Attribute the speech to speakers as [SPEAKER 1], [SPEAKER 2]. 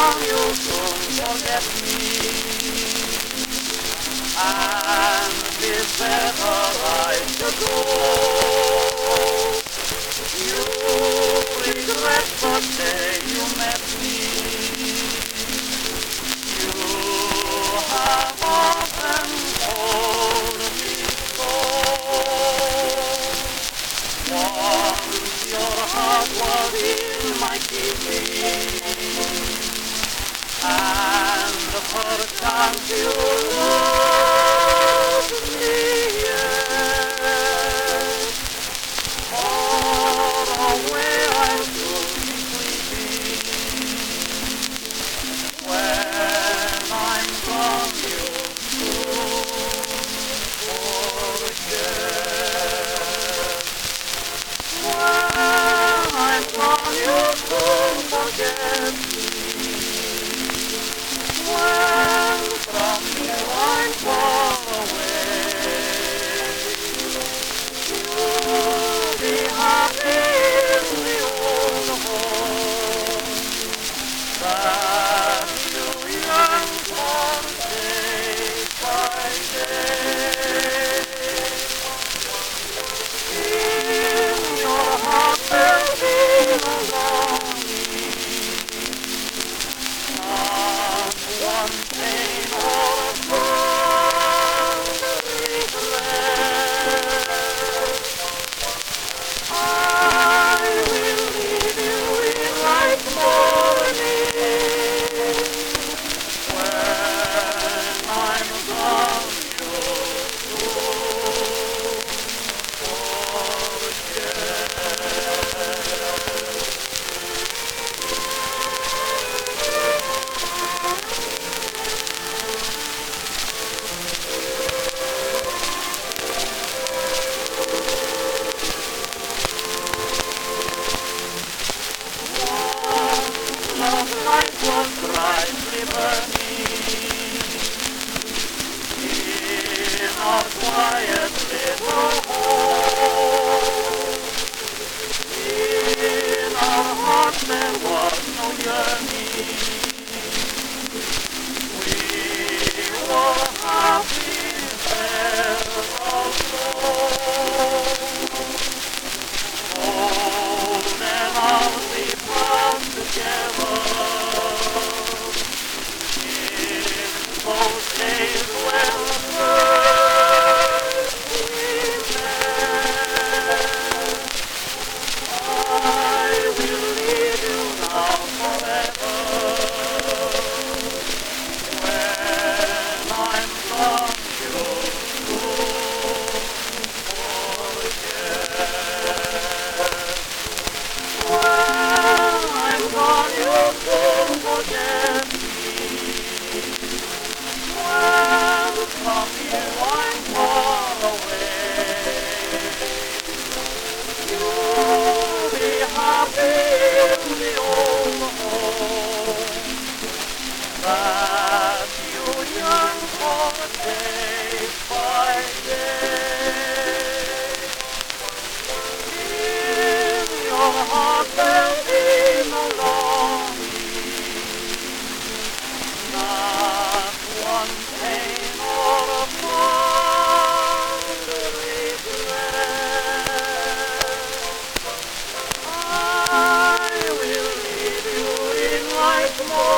[SPEAKER 1] come, you'll soon forget me. And it's better I should go. You regret the day you met me. You have often told me so. Once your heart was in my keeping, and perchance you loved me yet. Far away I should be sleeping. When I'm gone you'll soon forget. When I'm gone you'll soon forget me. When from you I'm far away, you'll be happy in the old home that you yearn for day by day. In your heart there'll be no longing, not one pain or a fond regret. I will leave you in like morning. When I'm gone, you'll soon forget. Love life was brightly burning in our quiet little home. In our hearts there was no yearning. We were happy there alone. Old and ours we passed together in those days when first we met. I will leave you now forever. When I'm gone, you'll soon forget. When I'm gone, you'll soon forget me. When from you I'm far away, you'll be happy in the old home that you yearn for day by day. In your heart there'll be no longing, not one pain or a fond regret. I will leave you in like morning.